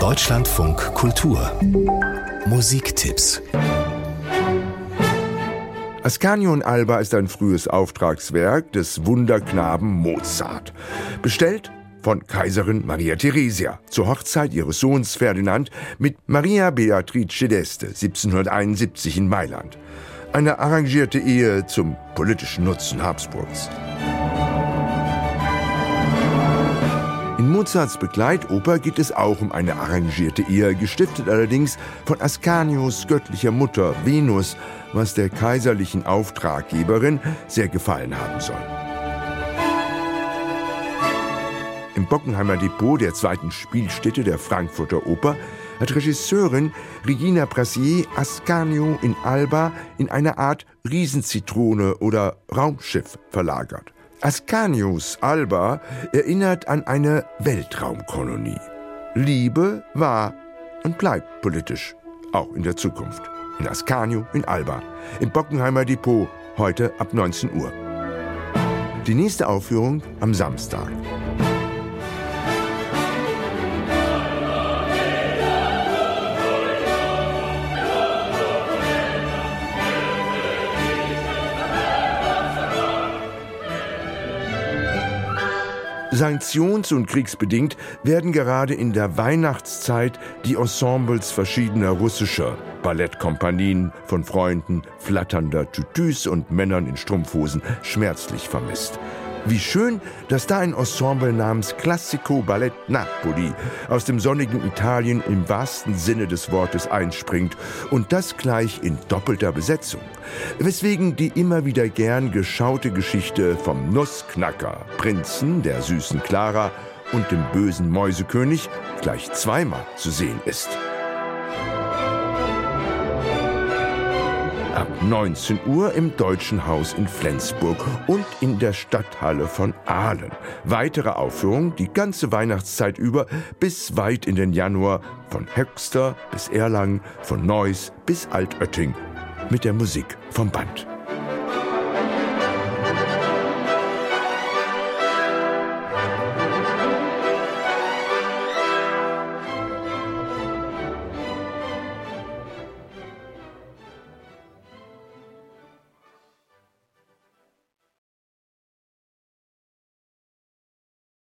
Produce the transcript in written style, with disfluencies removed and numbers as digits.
Deutschlandfunk Kultur Musiktipps. Ascanio und Alba ist ein frühes Auftragswerk des Wunderknaben Mozart. Bestellt von Kaiserin Maria Theresia zur Hochzeit ihres Sohns Ferdinand mit Maria Beatrice d'Este 1771 in Mailand. Eine arrangierte Ehe zum politischen Nutzen Habsburgs. In Mozarts Begleitoper geht es auch um eine arrangierte Ehe, gestiftet allerdings von Ascanios göttlicher Mutter Venus, was der kaiserlichen Auftraggeberin sehr gefallen haben soll. Im Bockenheimer Depot, der zweiten Spielstätte der Frankfurter Oper, hat Regisseurin Regina Brasier Ascanio in Alba in eine Art Riesenzitrone oder Raumschiff verlagert. Ascanios Alba erinnert an eine Weltraumkolonie. Liebe war und bleibt politisch, auch in der Zukunft. In Ascanio in Alba, im Bockenheimer Depot, heute ab 19 Uhr. Die nächste Aufführung am Samstag. Sanktions- und kriegsbedingt werden gerade in der Weihnachtszeit die Ensembles verschiedener russischer Ballettkompanien von Freunden flatternder Tütüs und Männern in Strumpfhosen schmerzlich vermisst. Wie schön, dass da ein Ensemble namens Classico Ballet Napoli aus dem sonnigen Italien im wahrsten Sinne des Wortes einspringt und das gleich in doppelter Besetzung. Weswegen die immer wieder gern geschaute Geschichte vom Nussknacker, Prinzen, der süßen Clara und dem bösen Mäusekönig gleich zweimal zu sehen ist. Ab 19 Uhr im Deutschen Haus in Flensburg und in der Stadthalle von Aalen. Weitere Aufführungen die ganze Weihnachtszeit über bis weit in den Januar, von Höxter bis Erlangen, von Neuss bis Altötting mit der Musik vom Band.